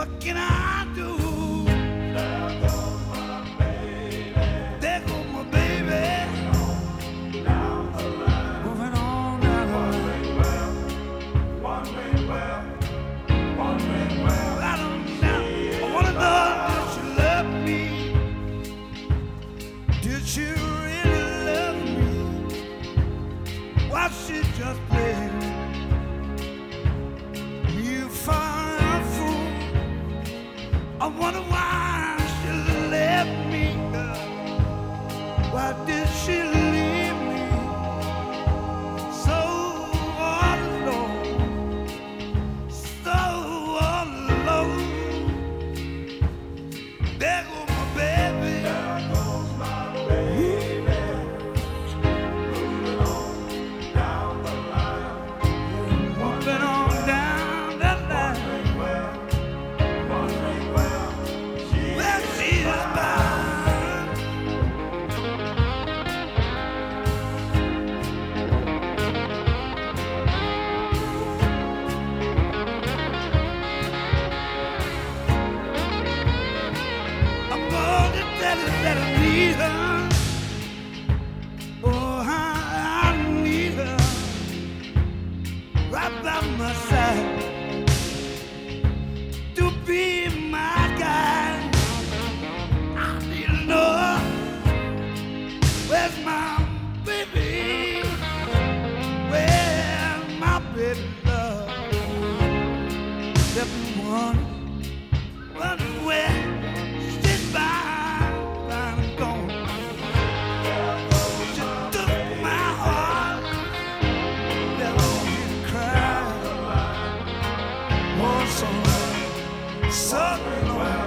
What can I do? There goes my baby. There goes my baby. Down the line. Moving on down the line. One way well. One way well. I don't know. I wanna know, did she love me? Did she really love me? Was she just playing? You found a fool. I wonder why she left me. Why did she leave me so all alone? So all alone. There goes my baby. There goes my baby. Moving on down the line. Moving on down the line. Well, she is mine. I'm gonna tell her that I need her. Oh, I need her right by my side to be my guide. I need to know where's my baby? Where's my baby love? Everyone wondering where she's fine and gone. She took my heart, never did cry. Oh, so long.